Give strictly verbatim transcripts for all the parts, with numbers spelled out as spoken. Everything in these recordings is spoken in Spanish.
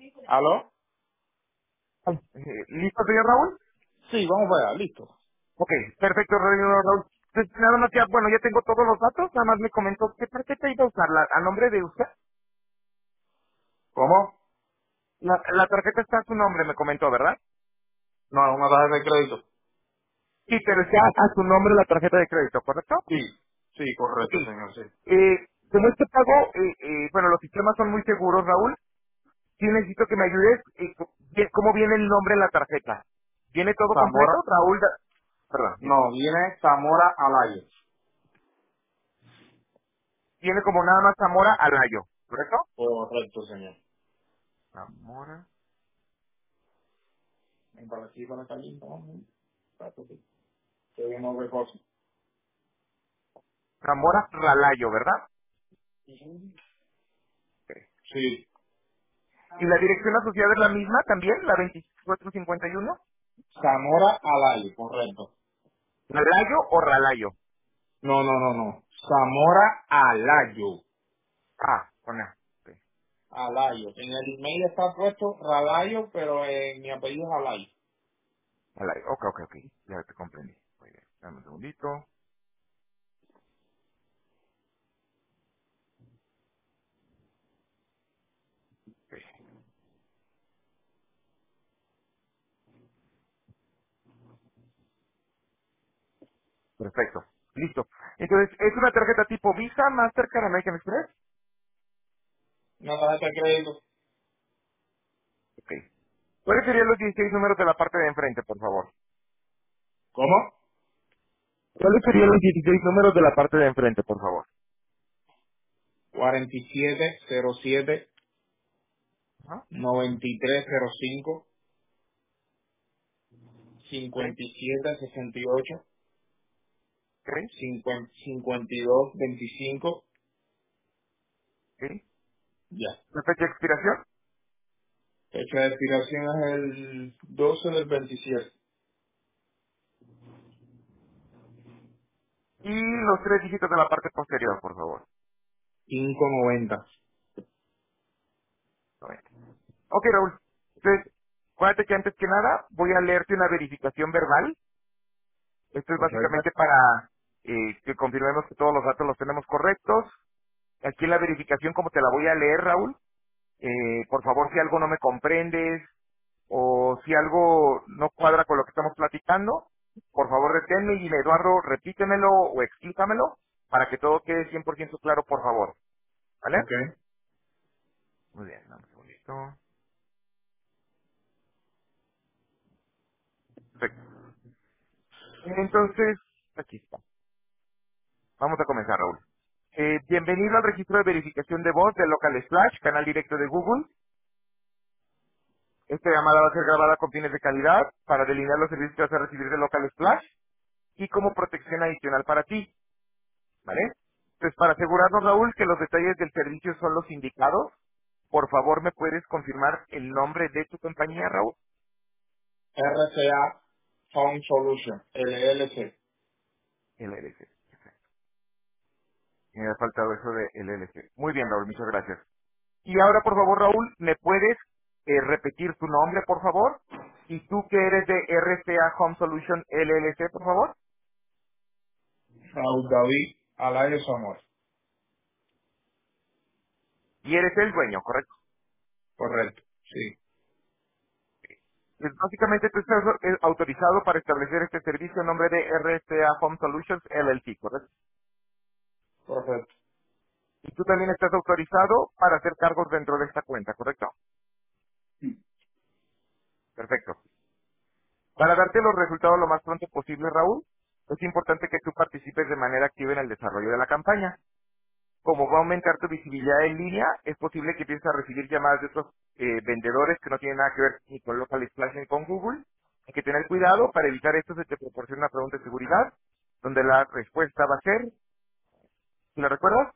¿Aló? Ay, eh, ¿Listo, señor Raúl? Sí, vamos para allá, listo. Ok, perfecto, señor Raúl. Entonces, nada más ya, bueno, ya tengo todos los datos, nada más me comentó qué tarjeta iba a usar, la, a nombre de usted. ¿Cómo? La, la tarjeta está a su nombre, me comentó, ¿verdad? No, es una tarjeta de crédito. Sí, pero está a su nombre la tarjeta de crédito, ¿correcto? Sí, sí, Ok. correcto, señor, sí. Eh, como este pago, eh, eh, bueno, los sistemas son muy seguros, Raúl, sí necesito que me ayudes, eh, co- bien- ¿cómo viene el nombre en la tarjeta? ¿Viene todo completo? Zamora, Raúl, da- perdón, dime. no, viene Zamora Alayo. Viene como nada más Zamora Alayo, ¿correcto? Correcto, señor. Zamora. Ven para aquí, para acá, no, espérate, sí. Que viene otra cosa. Zamora Ralayo, ¿verdad? Ok. Sí, ¿Y la dirección asociada es la misma también, la veinticuatro cincuenta y uno? Zamora Alayo, correcto. ¿Ralayo o Ralayo? No, no, no, no. Zamora Alayo. Ah, con A. Ok, Alayo. En el email está puesto Ralayo, pero en mi apellido es Alayo. Ralayo. Ok, ok, ok. Ya te comprendí. Muy bien. Dame un segundito. Ok, perfecto. Listo. Entonces, ¿es una tarjeta tipo Visa, Mastercard, American Express? Una tarjeta de crédito. Ok. ¿Cuáles serían los dieciséis números de la parte de enfrente, por favor? ¿Cómo? ¿Cuáles serían los dieciséis números de la parte de enfrente, por favor? cuarenta y siete cero siete Ajá. noventa y tres cero cinco Ok, cincuenta y siete sesenta y ocho ok, cincuenta cincuenta y dos veinticinco. ok. Ya. ¿La fecha de expiración? Fecha de expiración es el doce del veintisiete. Y los tres dígitos de la parte posterior, por favor. cinco noventa. noventa. Ok, Raúl. Entonces, acuérdate que antes que nada voy a leerte una verificación verbal. Esto es Correcto. básicamente para eh, que confirmemos que todos los datos los tenemos correctos. Aquí en la verificación, como te la voy a leer, Raúl, eh, por favor, si algo no me comprendes o si algo no cuadra con lo que estamos platicando, por favor deténme y dime, Eduardo, repítemelo o explícamelo para que todo quede cien por ciento claro, por favor. ¿Vale? Ok. Muy bien, dame un segundito. Perfecto. Entonces, aquí está. Vamos a comenzar, Raúl. Eh, bienvenido al registro de verificación de voz de Local Splash, canal directo de Google. Esta llamada va a ser grabada con fines de calidad para delinear los servicios que vas a recibir de Local Splash y como protección adicional para ti, ¿vale? Pues para asegurarnos, Raúl, que los detalles del servicio son los indicados, por favor, ¿me puedes confirmar el nombre de tu compañía, Raúl? R C A Home Solution, L L C. L L C. Me ha faltado eso de L L C. Muy bien, Raúl, muchas gracias. Y ahora, por favor, Raúl, ¿me puedes eh, repetir tu nombre, por favor? Y tú que eres de R C A Home Solution L L C, por favor. Raúl David Alayo Zamora. Y eres el dueño, ¿correcto? Correcto. Sí. Pues básicamente tú estás eh, autorizado para establecer este servicio en nombre de R C A Home Solutions L L C, ¿correcto? Correcto. Y tú también estás autorizado para hacer cargos dentro de esta cuenta, ¿correcto? Perfecto. Para darte los resultados lo más pronto posible, Raúl, es importante que tú participes de manera activa en el desarrollo de la campaña. Como va a aumentar tu visibilidad en línea, es posible que empieces a recibir llamadas de otros eh, vendedores que no tienen nada que ver ni con Local Splash ni con Google. Hay que tener cuidado, para evitar esto se te proporciona una pregunta de seguridad, donde la respuesta va a ser, ¿si la recuerdas?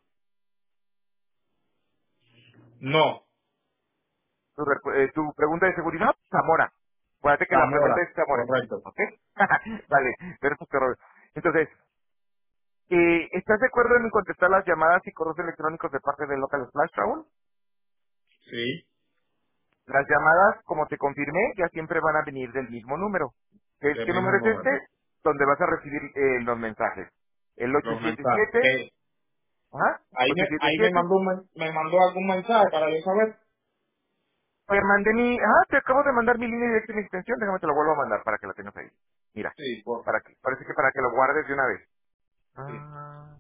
No. Tu, recu- eh, tu pregunta de seguridad, Zamora. Acuérdate que la pregunta Zamora. es Zamora, Correcto. ¿ok? Vale, perfecto, Robert. Entonces, eh, ¿estás de acuerdo en contestar las llamadas y correos electrónicos de parte de Local Splash, Raúl? Sí. Las llamadas, como te confirmé, ya siempre van a venir del mismo número. ¿Qué, Del qué número mismo es número. este? Donde vas a recibir eh, los mensajes. El ocho Los siete mensajes. siete, Eh, ajá, ahí me, ahí me ocho siete siete. mandó un men- me mandó algún mensaje para yo saber. Te mandé mi, ah, te acabo de mandar mi línea directa y mi extensión, déjame te lo vuelvo a mandar para que la tengas ahí. Mira, Sí, por para que, parece que para que lo guardes de una vez. sí. Ah,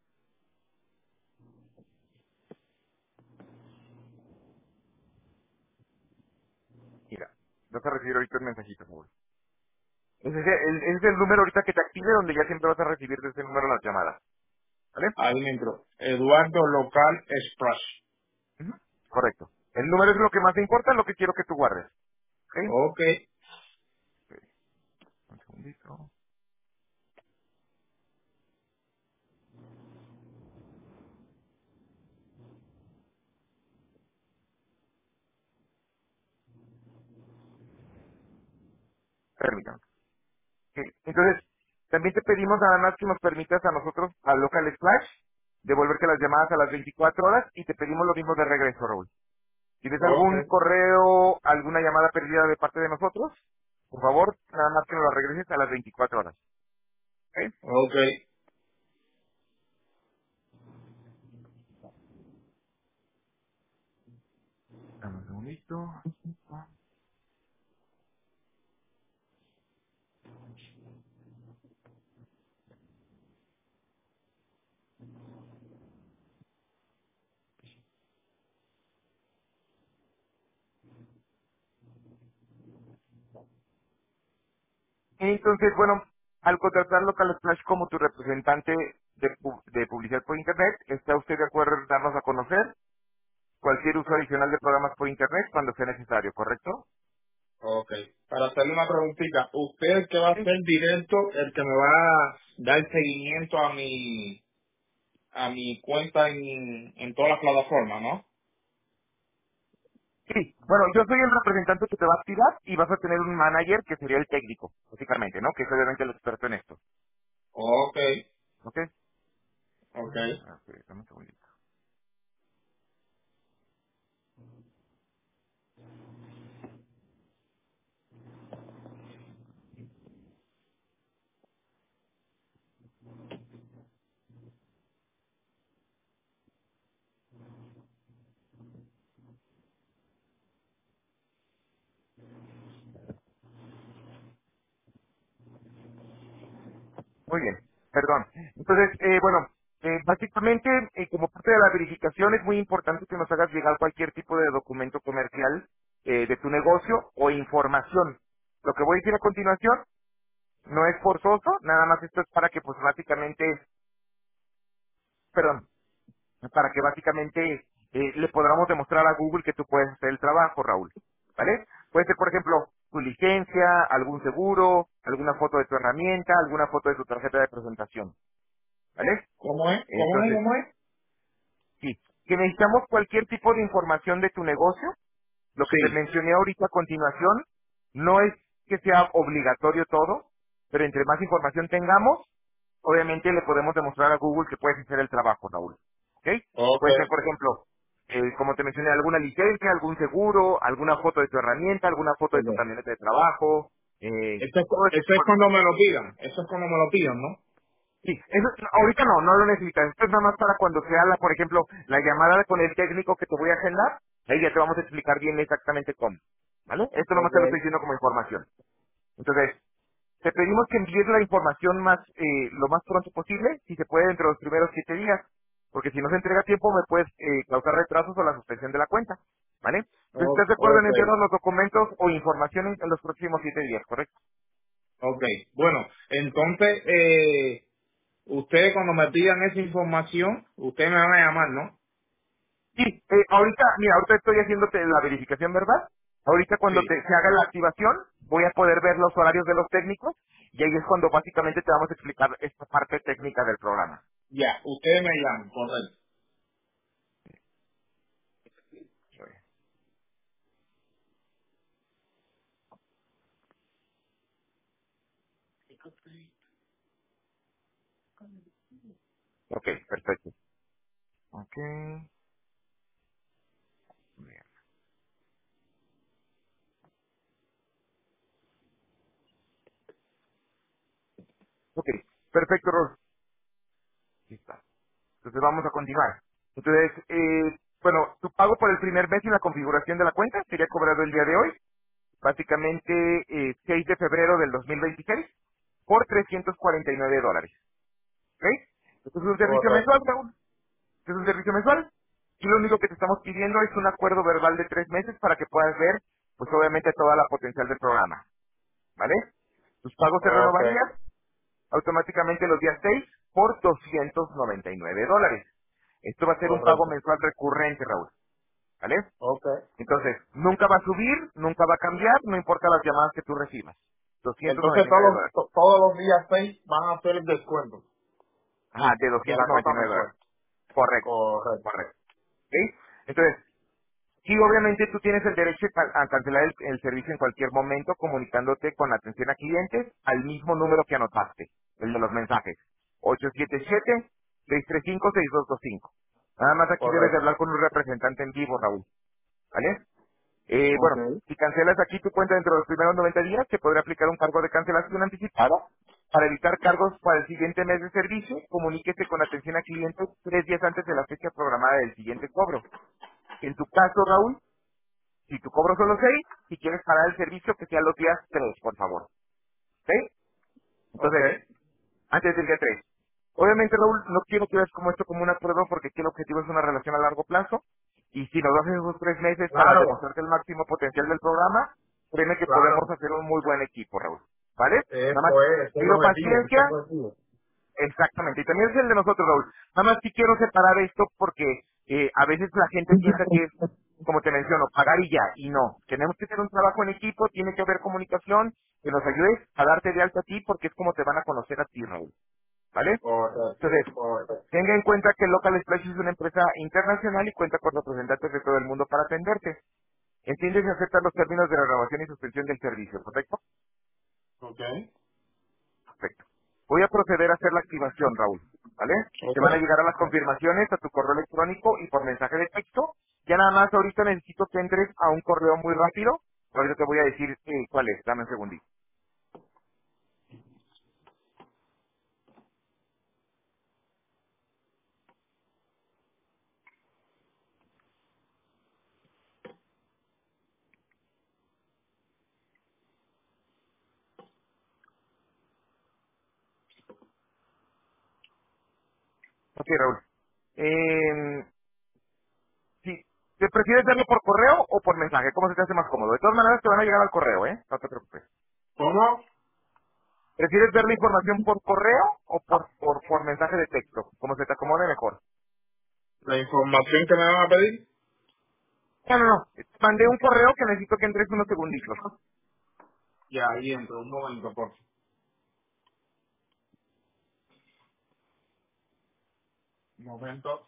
mira, vas a recibir ahorita un mensajito, Saúl. Ese es el, ese es el número ahorita que te active donde ya siempre vas a recibir de ese número las llamadas, ¿vale? Ahí me entró. Eduardo Local Express. Ujú. Correcto. El número es lo que más te importa, lo que quiero que tú guardes. ¿Ok? Ok. Ok, un segundito. Permítame. Ok, entonces, también te pedimos nada más que nos permitas a nosotros, a Local Splash, devolverte las llamadas a las veinticuatro horas y te pedimos lo mismo de regreso, Raúl. Si ves Ok. algún correo, alguna llamada perdida de parte de nosotros, por favor, nada más que nos la regreses a las veinticuatro horas. ¿Ok? Ok. Dame un segundito. Entonces, bueno, al contratar Local Splash como tu representante de, pu- de publicidad por Internet, ¿está usted de acuerdo en darnos a conocer cualquier uso adicional de programas por Internet cuando sea necesario, correcto? Ok. Para hacerle una preguntita, usted es el que va a Sí. ser directo, el que me va a dar seguimiento a mi a mi cuenta en, en todas las plataformas, ¿no? Sí, bueno, yo soy el representante que te va a activar y vas a tener un manager que sería el técnico, básicamente, ¿no? Que es obviamente el experto en esto, Ok. ¿ok? Ok. Ah, ok, dame un segundito. Muy bien, perdón. Entonces, eh, bueno, eh, básicamente, eh, como parte de la verificación, es muy importante que nos hagas llegar cualquier tipo de documento comercial eh, de tu negocio o información. Lo que voy a decir a continuación no es forzoso, nada más esto es para que, pues, básicamente, perdón, para que básicamente eh, le podamos demostrar a Google que tú puedes hacer el trabajo, Raúl. ¿Vale? Puede ser, por ejemplo, tu licencia, algún seguro, alguna foto de tu herramienta, alguna foto de tu tarjeta de presentación. ¿Vale? ¿Cómo es? ¿Cómo es? Entonces, ¿Cómo es? sí, que necesitamos cualquier tipo de información de tu negocio. Lo que te Sí. mencioné ahorita a continuación no es que sea obligatorio todo, pero entre más información tengamos, obviamente le podemos demostrar a Google que puedes hacer el trabajo, Raúl. ¿Ok? Ok. Puede ser, por ejemplo, eh, como te mencioné, alguna licencia, algún seguro, alguna foto de tu herramienta, alguna foto de Ok. tu camioneta de trabajo, eh, Eso es, cu- todo ese eso es tipo. cuando me lo pidan. Eso es cuando me lo pidan, ¿no? Sí, eso, ahorita no, no lo necesitas. Esto es nada más para cuando sea, la, por ejemplo, la llamada con el técnico que te voy a agendar. Ahí ya te vamos a explicar bien exactamente cómo. ¿Vale? Esto nomás Ok. te lo estoy diciendo como información. Entonces, te pedimos que envíes la información más, eh, lo más pronto posible, si se puede entre los primeros siete días. Porque si no se entrega a tiempo, me puedes eh, causar retrasos o la suspensión de la cuenta. ¿Vale? Entonces, O- ¿estás de acuerdo en Ok. enviarnos los documentos o información en, en los próximos siete días, correcto? Ok. Bueno, entonces, eh, ustedes cuando me pidan esa información, ustedes me van a llamar, ¿no? Sí, eh, ahorita, mira, ahorita estoy haciéndote la verificación, ¿verdad? Ahorita cuando Sí. te, se haga la activación, voy a poder ver los horarios de los técnicos y ahí es cuando básicamente te vamos a explicar esta parte técnica del programa. Ya, ustedes me llaman, correcto. Ok, perfecto. Ok, bien. Ok, perfecto, Raúl. Listo. Entonces vamos a continuar. Entonces, eh, bueno, tu pago por el primer mes y la configuración de la cuenta sería cobrado el día de hoy, básicamente eh, seis de febrero del dos mil veintiséis, por trescientos cuarenta y nueve dólares. ¿Ok? Esto es un servicio Correcto. mensual, Raúl. Esto es un servicio mensual. Y lo único que te estamos pidiendo es un acuerdo verbal de tres meses para que puedas ver, pues obviamente, toda la potencial del programa. ¿Vale? Tus pagos se Ok. renovarían automáticamente los días seis por doscientos noventa y nueve dólares. Esto va a ser un pago Correcto. mensual recurrente, Raúl. ¿Vale? Ok. Entonces, nunca va a subir, nunca va a cambiar, no importa las llamadas que tú recibas. Entonces doscientos noventa y todos nueve los, dólares. to- todos los días seis van a hacer el descuento Ajá, de de doscientos la noventa cuota y nueve dólares. mensual. Correcto, Correcto. correcto. ¿Ok? Entonces, sí, obviamente tú tienes el derecho a a cancelar el, el servicio en cualquier momento comunicándote con atención a clientes al mismo número que anotaste, el de los mensajes. ocho siete siete, seis tres cinco, seis dos dos cinco. Nada más aquí debes de Correcto. hablar con un representante en vivo, Raúl. ¿Vale? Eh, Ok. bueno, si cancelas aquí tu cuenta dentro de los primeros noventa días, te podrá aplicar un cargo de cancelación anticipada. Para evitar cargos para el siguiente mes de servicio, comuníquese con atención a clientes tres días antes de la fecha programada del siguiente cobro. En tu caso, Raúl, si tu cobro son los seis, si quieres parar el servicio, que sean los días tres, por favor. ¿Ok? Ok. Entonces, antes del día tres. Obviamente, Raúl, no quiero que veas como esto como un acuerdo porque aquí el objetivo es una relación a largo plazo. Y si nos das esos tres meses para Claro. demostrarte el máximo potencial del programa, créeme que podemos Claro. hacer un muy buen equipo, Raúl. ¿Vale? Nada más Eso es, ese es el pido objetivo. Ese es el paciencia. objetivo. Exactamente, y también es el de nosotros, Raúl. Nada más sí quiero separar esto porque eh, a veces la gente piensa que es, como te menciono, pagar y ya, y no. Tenemos que hacer un trabajo en equipo, tiene que haber comunicación, que nos ayudes a darte de alta a ti porque es como te van a conocer a ti, Raúl. ¿Vale? Correcto. Entonces, Correcto. tenga en cuenta que Local Splash es una empresa internacional y cuenta con representantes de todo el mundo para atenderte. Entiendes y aceptas los términos de renovación y suspensión del servicio, ¿correcto? Ok. Perfecto. Voy a proceder a hacer la activación, Raúl, ¿vale? Te Ok. van a llegar a las confirmaciones a tu correo electrónico y por mensaje de texto. Ya nada más ahorita necesito que entres a un correo muy rápido. Ahorita te voy a decir eh, cuál es. Dame un segundito. Ok, Raúl. Eh, sí. ¿Te prefieres darlo por correo o por mensaje? ¿Cómo se te hace más cómodo? De todas maneras te van a llegar al correo, ¿eh? No te preocupes. ¿Cómo? ¿Prefieres ver la información por correo o por, por, por mensaje de texto? Como se te acomode mejor. La información que me van a pedir. No, no, no. Mandé un correo que necesito que entres unos segunditos. Ya, ahí entro. Un momento, por favor. Un momento.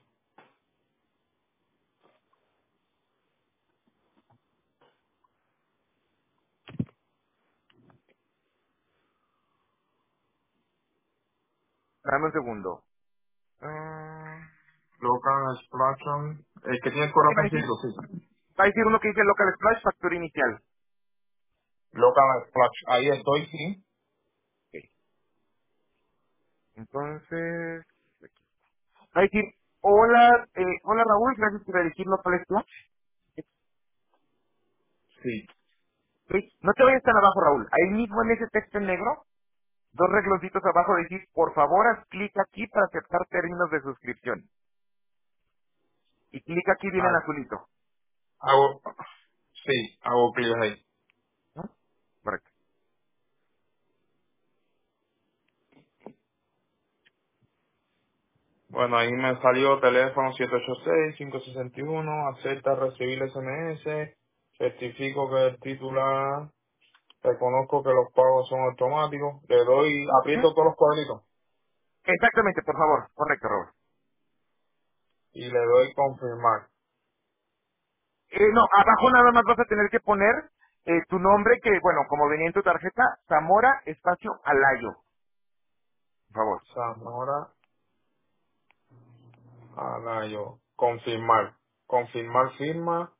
Dame un segundo. Ah, Local Explosion. El que tiene el sí, va a decir, corazoncito, sí. va a decir uno que dice Local Splash Factura Inicial. Local Explosion. Ahí estoy, sí. Ok. Entonces, va a decir, hola, eh, hola Raúl, gracias por elegir Local Splash. Sí. Ok. No te vayas tan abajo, Raúl. Ahí mismo en ese texto en negro, dos reglositos abajo, decir, por favor, haz clic aquí para aceptar términos de suscripción. Y clic aquí viene en Ah, azulito. hago, sí, hago clic ahí. ¿No? Correcto. Bueno, ahí me salió teléfono siete ocho seis, cinco seis uno, acepta recibir S M S, certifico que el titular, reconozco que los pagos son automáticos, le doy, Ujú. aprieto todos los cuadritos Exactamente, por favor. Correcto, Raúl. y le doy confirmar. Eh, no, abajo nada más vas a tener que poner eh, tu nombre, que bueno, como venía en tu tarjeta, Zamora, espacio, Alayo, por favor. Zamora, Alayo, confirmar, confirmar firma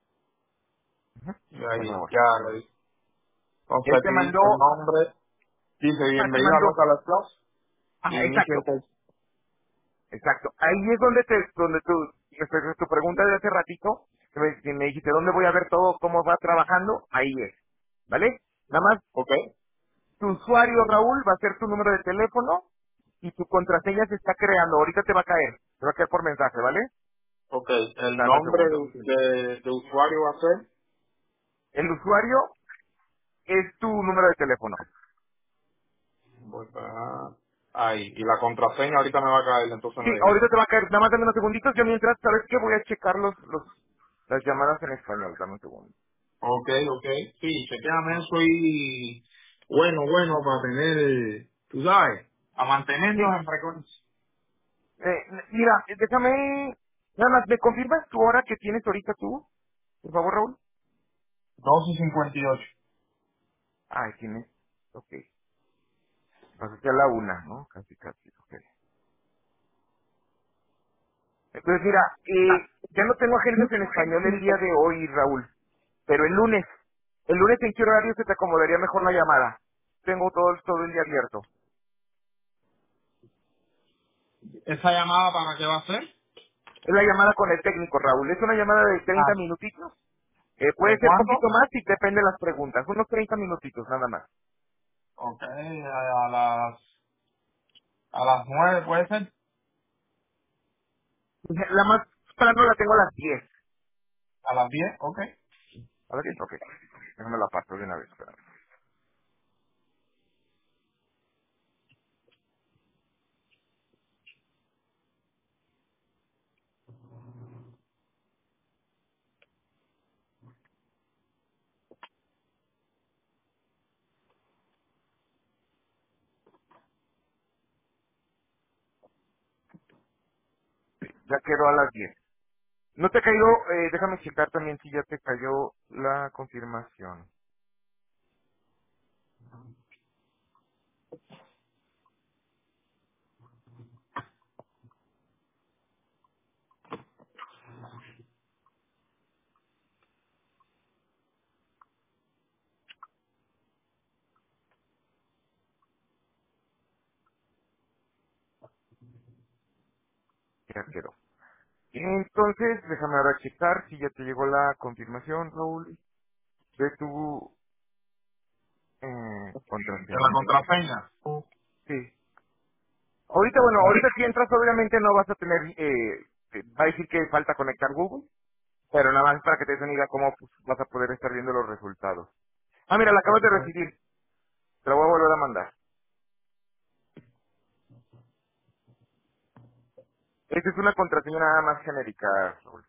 Ujú. y Por ahí favor. ya le di. Y ahí Entonces te aquí mandó, dice el nombre, Dice Ah, te bienvenido a mando. Local Plus. Ah, Inicia exacto, el test. exacto. Ahí es donde te, donde tú, respecto a tu pregunta de hace ratito, que me, que me dijiste dónde voy a ver todo, cómo va trabajando, ahí es. ¿Vale? Nada más, Ok. tu usuario, Raúl, va a ser tu número de teléfono y tu contraseña se está creando. Ahorita te va a caer. Te va a caer por mensaje, ¿vale? Ok. El Dame un nombre segundo. de, de, de usuario va a ser. El usuario es tu número de teléfono. Voy para ahí. Y la contraseña ahorita me va a caer, entonces Sí, me dice. ahorita te va a caer. Nada más dame unos segunditos. Yo mientras, ¿sabes qué? Voy a checar los, los, las llamadas en español. Dame un segundo. Ok, ok. Sí, chequeame eso y bueno, bueno, para tener, tú sabes, a Sí. mantenernos en frecuencia. Eh, mira, eh, déjame... Nada más, ¿me confirmas tu hora que tienes ahorita tú? Por favor, Raúl. doce cincuenta y ocho. Ay, tienes... Ok. Pasaste a la una, ¿no? Casi, casi. Ok. Entonces, mira, eh, ya no tengo agendas en español el día de hoy, Raúl. Pero el lunes. ¿El lunes en qué horario se te acomodaría mejor la llamada? Tengo todo, todo el día abierto. ¿Esa llamada para qué va a ser? Es la llamada con el técnico, Raúl. Es una llamada de treinta Ah, minutitos. Eh, puede ¿de ser cuándo? poquito más si depende de las preguntas. Unos treinta minutitos, nada más. Ok, a, a las a las nueve puede ser. La más temprano la tengo a las diez. A las diez, ok. ¿A las diez? Ok. Déjame la paso de una vez. Espera. Ya quedó a las diez. ¿No te cayó? Eh, déjame checar también si ya te cayó la confirmación. Ya quedó. Entonces, déjame ahora checar si ya te llegó la confirmación, Raúl, de tu eh, De la contraseña. contraseña. Sí. Ahorita, bueno, ahorita si entras obviamente no vas a tener, eh, eh, va a decir que falta conectar Google, pero nada más para que te des una idea cómo pues, vas a poder estar viendo los resultados. Ah, mira, la acabas de Ok. recibir. Te la voy a volver a mandar. Esta es una contraseña nada más genérica, Raúl.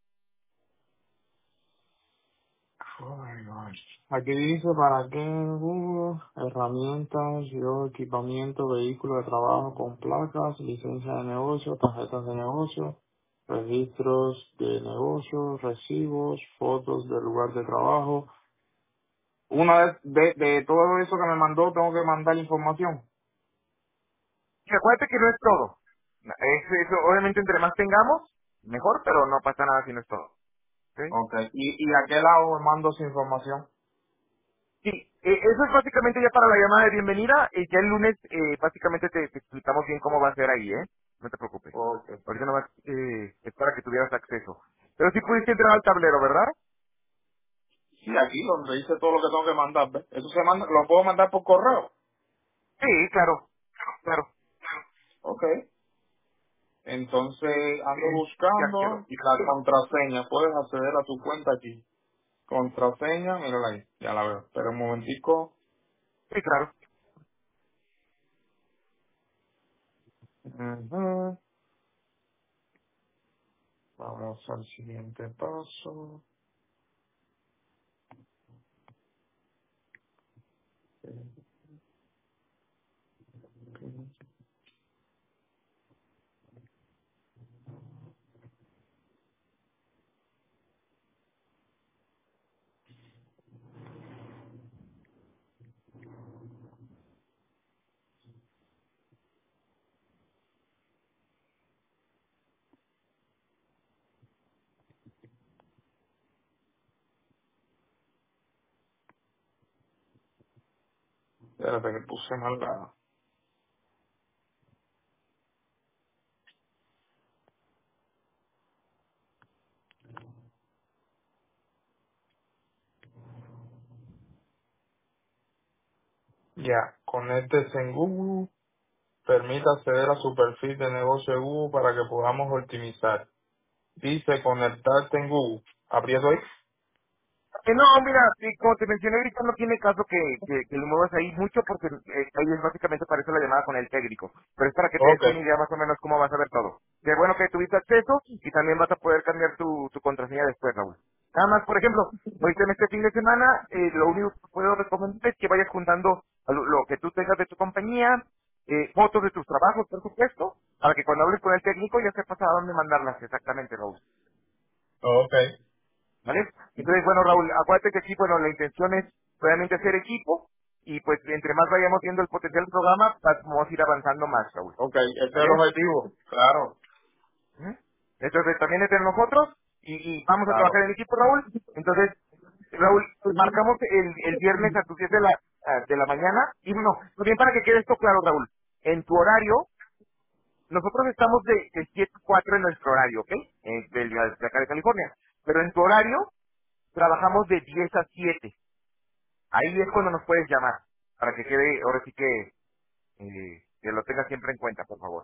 Oh my gosh. Aquí dice para qué Google, herramientas, yo, equipamiento, vehículo de trabajo con placas, licencia de negocio, tarjetas de negocio, registros de negocio, recibos, fotos del lugar de trabajo. Una vez de, de todo eso que me mandó, tengo que mandar información. Y acuérdate que no es todo. Es, eso, obviamente entre más tengamos, mejor, pero no pasa nada si no es todo. ¿Ok? Okay. ¿Y, y a qué lado me mando esa información? Sí, eh, eso es básicamente ya para la llamada de bienvenida. Y ya el lunes, eh, básicamente te, te explicamos bien cómo va a ser ahí, ¿eh? No te preocupes. Okay. Ahorita nomás eh, es para que tuvieras acceso. Pero sí pudiste entrar al tablero, ¿verdad? Sí, aquí donde dice todo lo que tengo que mandar, ¿ves? Eso se manda, lo puedo mandar por correo. Sí, claro, claro. Okay. Entonces ando Ya quedó. buscando y la contraseña. Puedes acceder a tu cuenta aquí. Contraseña, mírala ahí. Ya la veo. Espera un momentico. Sí, claro. Ujú. Vamos al siguiente paso. Espérate que puse mal la... Ya, conéctese en Google. Permita acceder a su perfil de negocio de Google para que podamos optimizar. Dice conectarte en Google. ¿Aprieto ahí? Eh, no, mira, sí, como te mencioné ahorita, no tiene caso que, que, que lo muevas ahí mucho porque eh, ahí es básicamente para eso la llamada con el técnico. Pero es para que te des Ok, una idea más o menos cómo vas a ver todo. Qué bueno que tuviste acceso y también vas a poder cambiar tu, tu contraseña después, Raúl. Nada más, por ejemplo, ahorita en este fin de semana, eh, lo único que puedo recomendar es que vayas juntando lo, lo que tú tengas de tu compañía, eh, fotos de tus trabajos, por supuesto, para que cuando hables con el técnico ya sepas a dónde mandarlas exactamente, Raúl. ok, ¿Vale? Entonces, bueno, Raúl, acuérdate que aquí, bueno, la intención es realmente hacer equipo y pues entre más vayamos viendo el potencial del programa, vamos a ir avanzando más, Raúl. ok. Ese es el ¿Vale? objetivo. Claro, ¿Mm? Entonces, también entre nosotros y, y vamos a claro. trabajar en equipo, Raúl. Entonces, Raúl, marcamos el, el viernes a tus diez de la, ah, de la mañana y bueno, bien para que quede esto claro, Raúl. En tu horario, nosotros estamos de, de siete a cuatro en nuestro horario, ¿ok? Eh, de, de acá de California. Pero en tu horario, trabajamos de diez a siete. Ahí es cuando nos puedes llamar, para que quede, ahora sí que, eh, que lo tengas siempre en cuenta, por favor.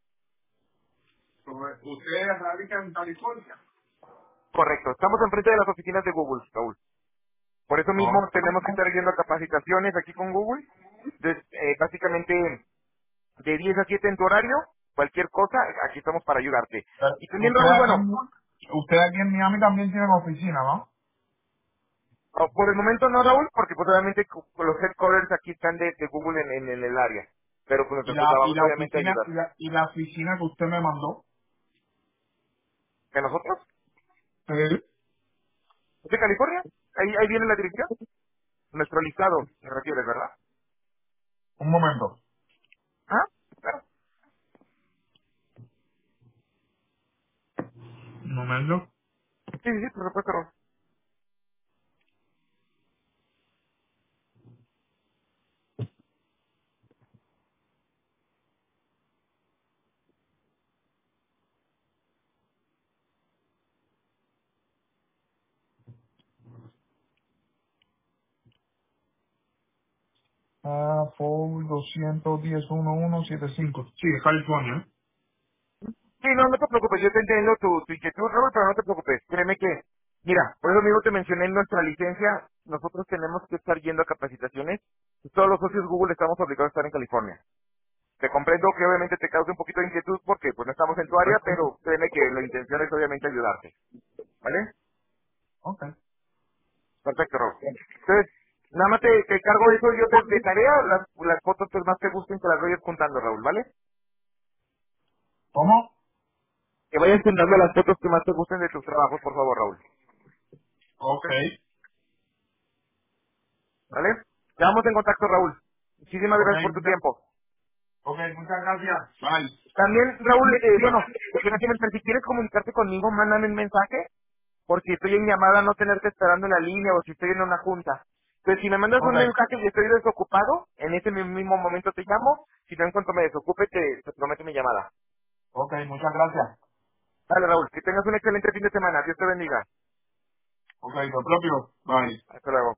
¿Ustedes radican en California? Correcto, estamos enfrente de las oficinas de Google, Raúl. Por eso mismo No. tenemos que estar yendo a capacitaciones aquí con Google. Entonces, eh, básicamente, de diez a siete en tu horario, cualquier cosa, aquí estamos para ayudarte. Pero Y también, Ustedes Raúl, aquí, bueno, en- ustedes aquí en Miami también tienen oficina, ¿no? oh, por el momento no, Raúl, porque pues obviamente cu- los headquarters aquí están de, de Google en, en- en el área. Pero pues Y nuestro la, y trabajo es la obviamente oficina, ayudar. y la, y la oficina que usted me mandó. ¿Que nosotros? Sí. ¿Es de California? Ahí, ahí viene la dirección. Nuestro listado, me refieres, ¿verdad? Un momento. ¿Ah? Claro. Un momento. Sí, sí, sí, por supuesto. Raúl. Ah, Ford doscientos diez uno uno siete cinco. Sí, es California. Sí, no, no te preocupes, yo te entiendo tu, tu inquietud, Robert, pero no te preocupes. Créeme que, mira, por eso mismo te mencioné en nuestra licencia, nosotros tenemos que estar yendo a capacitaciones y todos los socios Google estamos obligados a estar en California. Te comprendo que obviamente te cause un poquito de inquietud porque pues no estamos en tu área, pero créeme que la intención es obviamente ayudarte. ¿Vale? Ok. Perfecto, Rob. Entonces, nada más te, te cargo eso yo de, de tarea, las, las fotos que más te gusten te las voy juntando, Raúl, ¿vale? ¿Cómo? Que vayas juntando las fotos que más te gusten de tus trabajos, por favor, Raúl. Ok. ¿Vale? Quedamos en contacto, Raúl. Muchísimas Ok, gracias por tu muchas, tiempo. ok, muchas gracias. Bye. También, Raúl, eh, bueno, te quiero comentar, si quieres comunicarte conmigo, mándame un mensaje, por si estoy en llamada, no tenerte esperando en la línea o si estoy en una junta. Entonces, si me mandas Ok, un mensaje y estoy desocupado, en ese mi- mismo momento te llamo. Si no, en cuanto me desocupe, te, te prometo mi llamada. ok, muchas gracias. Dale, Raúl, que tengas un excelente fin de semana. Dios te bendiga. Ok, lo propio. Bye. Hasta luego.